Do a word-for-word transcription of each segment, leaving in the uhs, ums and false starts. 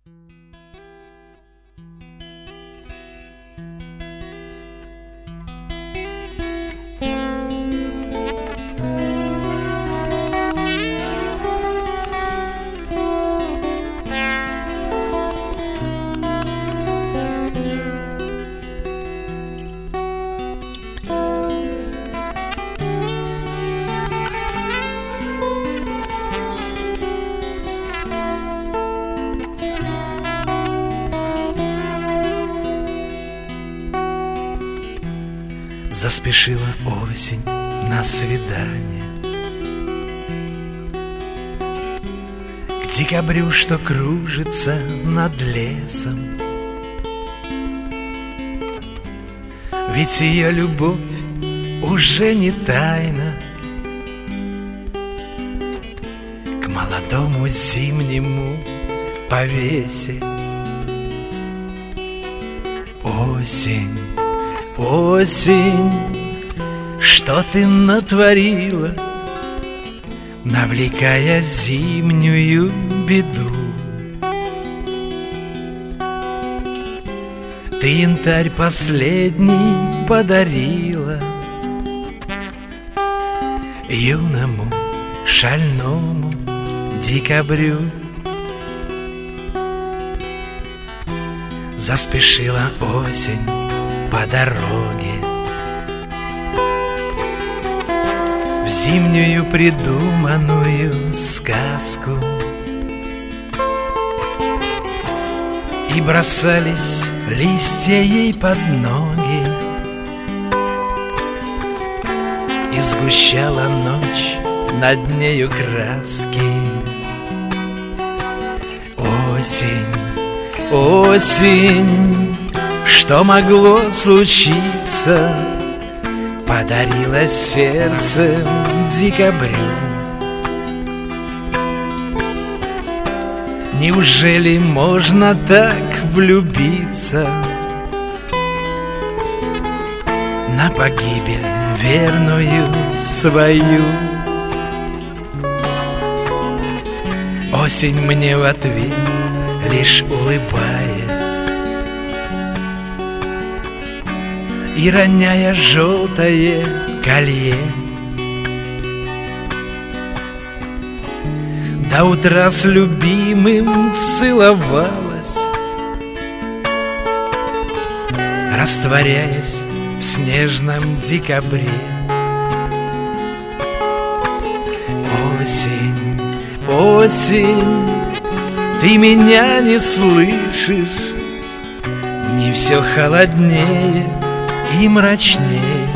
Заспешила осень на свидание к декабрю, что кружится над лесом. Ведь ее любовь уже не тайна к молодому зимнему повесе. Осень, осень, что ты натворила, навлекая зимнюю беду? Ты янтарь последний подарила юному шальному декабрю. Заспешила осень по дороге в зимнюю придуманную сказку, и бросались листья ей под ноги, и сгущала ночь над нею краски. Осень, осень, что могло случиться, подарила сердце декабрю. Неужели можно так влюбиться, на погибель верную свою? Осень мне в ответ, лишь улыбаясь и роняя желтое колье, до утра с любимым целовалась, растворяясь в снежном декабре. Осень, осень, ты меня не слышишь, не все холоднее и мрачнее,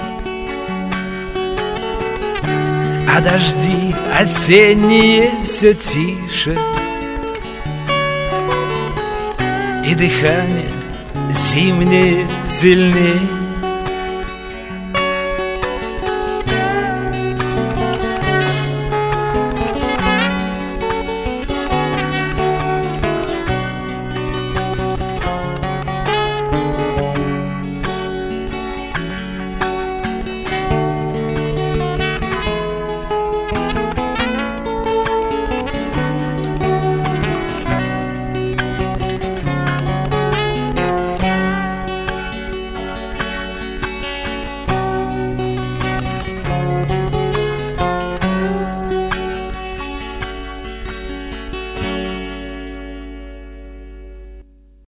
а дожди осенние все тише, и дыхание зимнее сильнее.